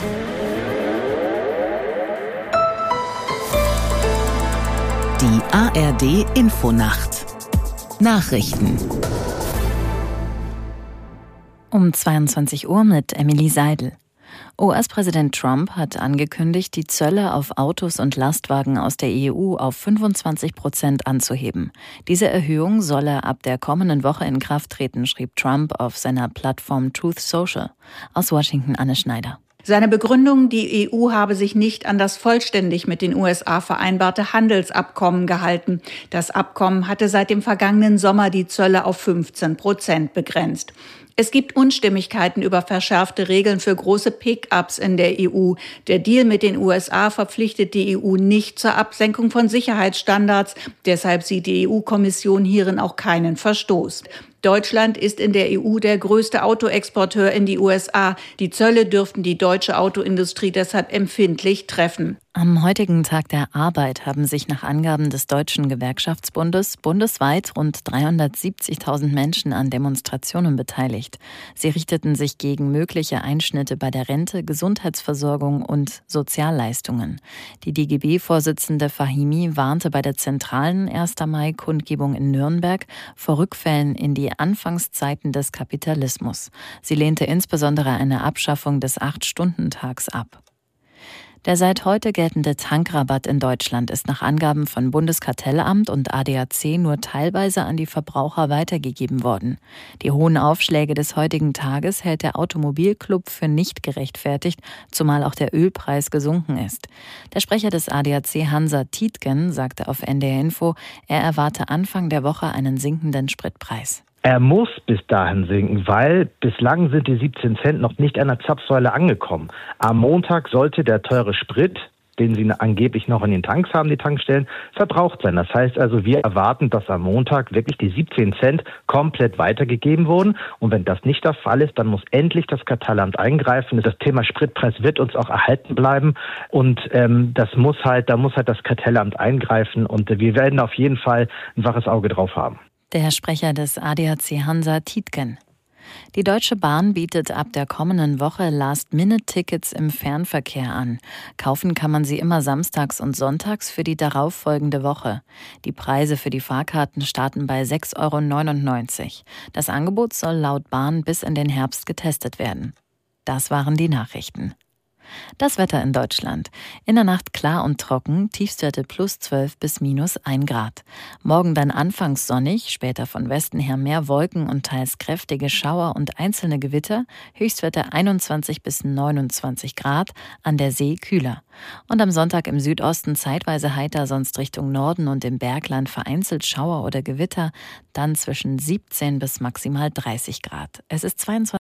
Die ARD-Infonacht. Nachrichten. Um 22 Uhr mit Emily Seidel. US-Präsident Trump hat angekündigt, die Zölle auf Autos und Lastwagen aus der EU auf 25% anzuheben. Diese Erhöhung solle ab der kommenden Woche in Kraft treten, schrieb Trump auf seiner Plattform Truth Social. Aus Washington Anne Schneider. Seine Begründung, die EU habe sich nicht an das vollständig mit den USA vereinbarte Handelsabkommen gehalten. Das Abkommen hatte seit dem vergangenen Sommer die Zölle auf 15% begrenzt. Es gibt Unstimmigkeiten über verschärfte Regeln für große Pick-ups in der EU. Der Deal mit den USA verpflichtet die EU nicht zur Absenkung von Sicherheitsstandards. Deshalb sieht die EU-Kommission hierin auch keinen Verstoß. Deutschland ist in der EU der größte Autoexporteur in die USA. Die Zölle dürften die deutsche Autoindustrie deshalb empfindlich treffen. Am heutigen Tag der Arbeit haben sich nach Angaben des Deutschen Gewerkschaftsbundes bundesweit rund 370.000 Menschen an Demonstrationen beteiligt. Sie richteten sich gegen mögliche Einschnitte bei der Rente, Gesundheitsversorgung und Sozialleistungen. Die DGB-Vorsitzende Fahimi warnte bei der zentralen 1. Mai-Kundgebung in Nürnberg vor Rückfällen in die Anfangszeiten des Kapitalismus. Sie lehnte insbesondere eine Abschaffung des 8-Stunden-Tags ab. Der seit heute geltende Tankrabatt in Deutschland ist nach Angaben von Bundeskartellamt und ADAC nur teilweise an die Verbraucher weitergegeben worden. Die hohen Aufschläge des heutigen Tages hält der Automobilclub für nicht gerechtfertigt, zumal auch der Ölpreis gesunken ist. Der Sprecher des ADAC Hansa Tietgen sagte auf NDR Info, er erwarte Anfang der Woche einen sinkenden Spritpreis. Er muss bis dahin sinken, weil bislang sind die 17 Cent noch nicht an der Zapfsäule angekommen. Am Montag sollte der teure Sprit, den sie angeblich noch in den Tanks haben, die Tankstellen, verbraucht sein. Das heißt also, wir erwarten, dass am Montag wirklich die 17 Cent komplett weitergegeben wurden. Und wenn das nicht der Fall ist, dann muss endlich das Kartellamt eingreifen. Das Thema Spritpreis wird uns auch erhalten bleiben. Und da muss halt das Kartellamt eingreifen. Und wir werden auf jeden Fall ein waches Auge drauf haben. Der Sprecher des ADAC Hansa Tietgen. Die Deutsche Bahn bietet ab der kommenden Woche Last-Minute-Tickets im Fernverkehr an. Kaufen kann man sie immer samstags und sonntags für die darauffolgende Woche. Die Preise für die Fahrkarten starten bei 6,99 €. Das Angebot soll laut Bahn bis in den Herbst getestet werden. Das waren die Nachrichten. Das Wetter in Deutschland. In der Nacht klar und trocken, Tiefstwerte +12 bis -1 Grad. Morgen dann anfangs sonnig, später von Westen her mehr Wolken und teils kräftige Schauer und einzelne Gewitter, Höchstwerte 21 bis 29 Grad, an der See kühler. Und am Sonntag im Südosten zeitweise heiter, sonst Richtung Norden und im Bergland vereinzelt Schauer oder Gewitter, dann zwischen 17 bis maximal 30 Grad. Es ist 22